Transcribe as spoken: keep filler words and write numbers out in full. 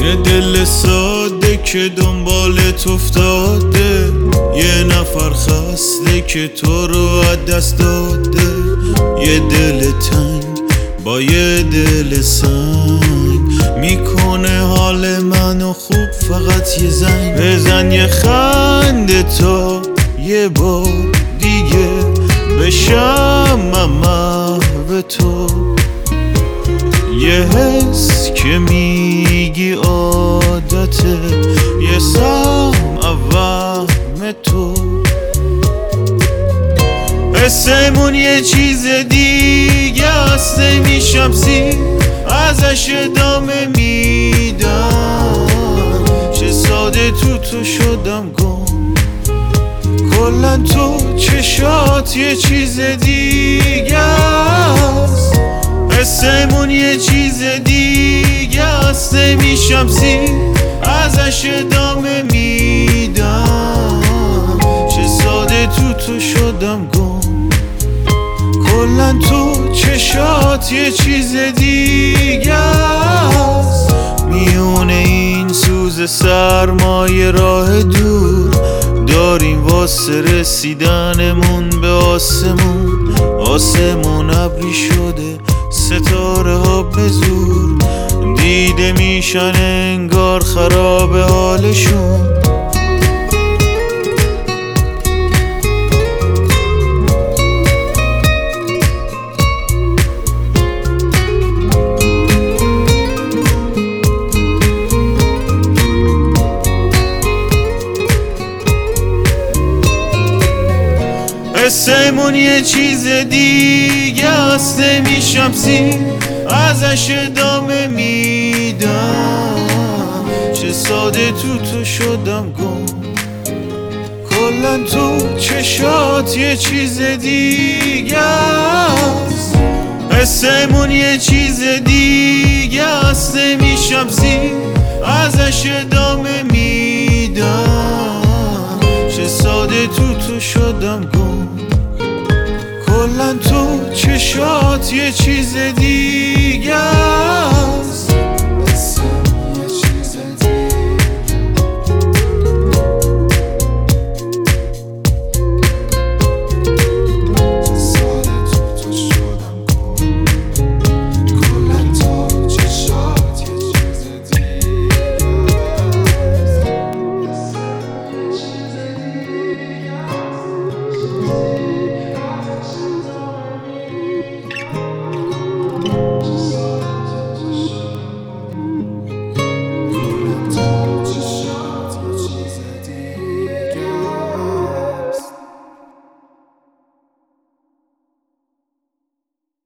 یه دل ساده که دنبالت افتاده، یه نفر خسته که تو رو از دست داده، یه دل تنگ با یه دل سنگ میکنه حال منو خوب. فقط یه زنگ بزن، یه خنده تا یه بار دیگه بشم من محو تو. یه حس که میگی عادته، یه سم وهم تو. حسمون یه چیز دیگه است، نمیشم زیر ازش ادامه میدم. چه ساده تو تو شدم گم، کلا تو چشات یه چیز دیگه است. حسمون یه چیز دیگه است، نمیشم زیر ازش ادامه میدم. چه ساده تو تو شدم گم، کلا تو چشات یه چیز دیگه است. میونه این سوز سرمایه راه دور داریم واسه رسیدنمون به آسمون. آسمون ابری شده، ستاره ها به زور دیده میشن، انگار خراب حالشون. حسمون یه چیز دیگه است، نمیشم زیر ازش ادامه میدم. چه ساده تو تو شدم گم، کلا تو چشات یه چیز دیگه است. حسمون یه چیز دیگه است، نمیشم زیر ازش ادامه میدم. چه ساده تو تو شدم گم، کلا تو چشات یه چیز دیگه.